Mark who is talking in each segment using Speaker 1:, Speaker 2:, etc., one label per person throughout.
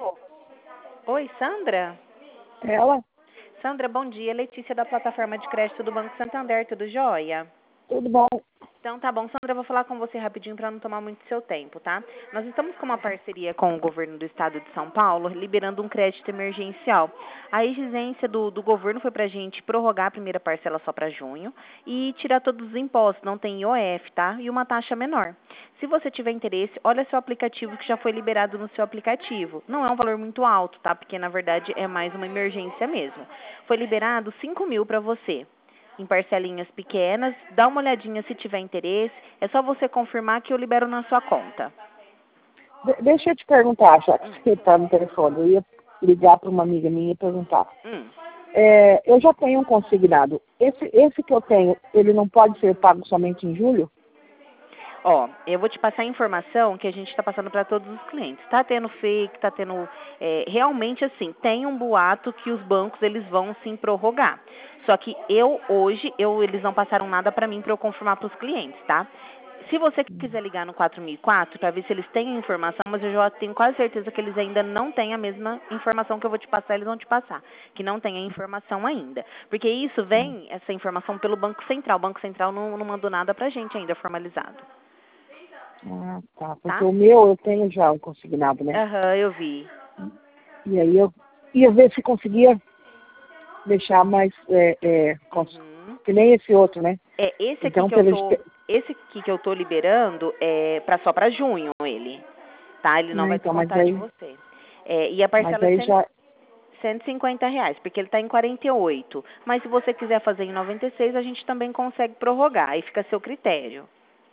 Speaker 1: Oi, Sandra?
Speaker 2: Ela?
Speaker 1: Sandra, bom dia. Letícia da plataforma de crédito do Banco Santander, tudo jóia?
Speaker 2: Tudo bom?
Speaker 1: Então tá bom, Sandra, eu vou falar com você rapidinho para não tomar muito seu tempo, tá? Nós estamos com uma parceria com o governo do estado de São Paulo, liberando um crédito emergencial. A exigência do governo foi para a gente prorrogar a primeira parcela só para junho e tirar todos os impostos, não tem IOF, tá? E uma taxa menor. Se você tiver interesse, olha seu aplicativo que já foi liberado no seu aplicativo. Não é um valor muito alto, tá? Porque na verdade é mais uma emergência mesmo. Foi liberado 5.000 para você, em parcelinhas pequenas. Dá uma olhadinha se tiver interesse. É só você confirmar que eu libero na sua conta.
Speaker 2: Deixa eu te perguntar, já que você está no telefone. Eu ia ligar para uma amiga minha e perguntar. Eu já tenho um consignado. Esse que eu tenho, ele não pode ser pago somente em julho?
Speaker 1: Ó, eu vou te passar a informação que a gente está passando para todos os clientes. Tá tendo fake, tá tendo... realmente, assim, tem um boato que os bancos, eles vão sim prorrogar. Só que eles não passaram nada para mim para eu confirmar para os clientes, tá? Se você quiser ligar no 4004 para ver se eles têm a informação, mas eu já tenho quase certeza que eles ainda não têm a mesma informação que eu vou te passar, eles vão te passar. Que não tem a informação ainda. Porque isso vem, essa informação, pelo Banco Central. O Banco Central não mandou nada pra gente ainda formalizado.
Speaker 2: Ah, tá. Porque o meu eu tenho já um consignado, né?
Speaker 1: Aham, eu vi.
Speaker 2: E aí eu ia ver se conseguia deixar mais que nem esse outro, né?
Speaker 1: Esse aqui
Speaker 2: Então,
Speaker 1: esse aqui que eu tô liberando é só pra junho ele, tá? Ele não vai
Speaker 2: então, mas
Speaker 1: descontar de
Speaker 2: aí,
Speaker 1: você. E a parcela é
Speaker 2: já...
Speaker 1: R$ 150, porque ele tá em 48. Mas se você quiser fazer em 96, a gente também consegue prorrogar, aí fica a seu critério.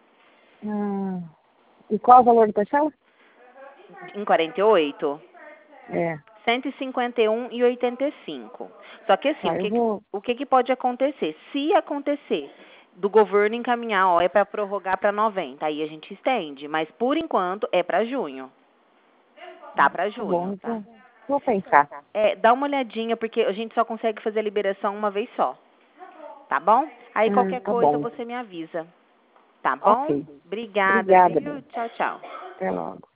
Speaker 2: E qual é o valor da parcela?
Speaker 1: Em 48?
Speaker 2: É.
Speaker 1: R$ 151,85. Só que assim,
Speaker 2: Tá,
Speaker 1: o que pode acontecer? Se acontecer do governo encaminhar, é para prorrogar para 90, aí a gente estende, mas por enquanto é para junho. Tá para
Speaker 2: Tá
Speaker 1: junho,
Speaker 2: bom,
Speaker 1: tá?
Speaker 2: então vou pensar.
Speaker 1: Dá uma olhadinha, porque a gente só consegue fazer a liberação uma vez só. Tá bom? Aí qualquer
Speaker 2: Tá
Speaker 1: coisa
Speaker 2: bom.
Speaker 1: você me avisa. Tá bom?
Speaker 2: Ok.
Speaker 1: Obrigada,
Speaker 2: Obrigada,
Speaker 1: viu?
Speaker 2: bem.
Speaker 1: Tchau, tchau.
Speaker 2: Até logo.